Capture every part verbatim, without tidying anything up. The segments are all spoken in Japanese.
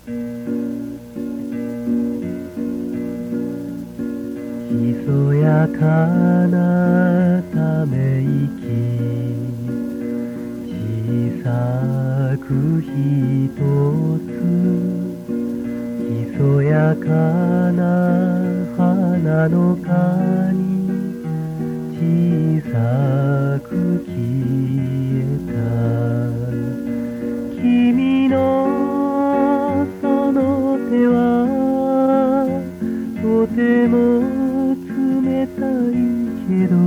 ひそやかなため息、小さくひとつ、ひそやかな花の花に小さく消えた。君のその手はとても冷たいけど、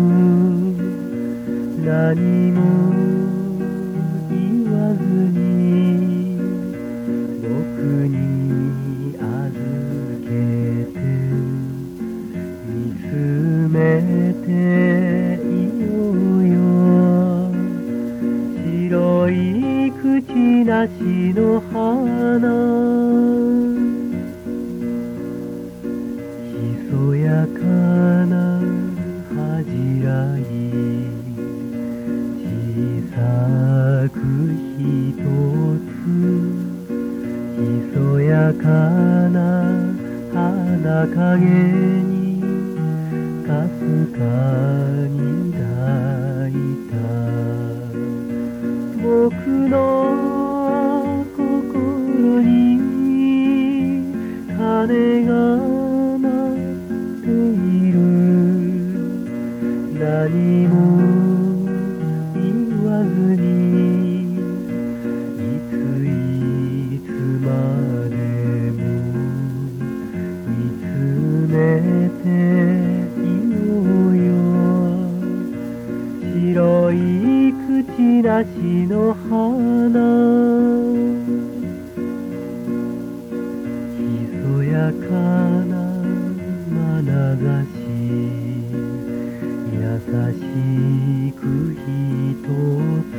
何も言わずに僕に預けて、見つめていようよ。白い口なしの花、ひそやかな恥じらい、小さくひとつ、ひそやかな花影にかすかに抱いた。僕の心に鐘が何も言わずに、いついつまでも見つめていようよ。白い口なしの花、ひそやかな眼差し、優しくひとつ、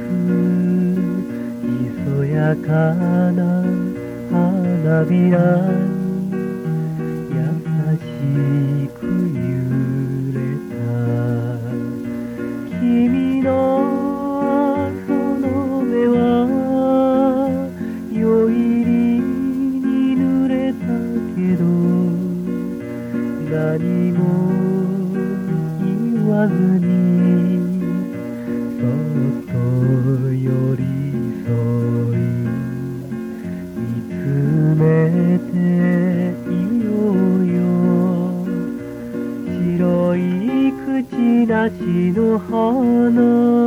ひそやかな花びらに優しく揺れた。君のその目は夜入りに濡れたけど、何も言わずにそっと寄り添い、見つめていようよ。白い口なしの花、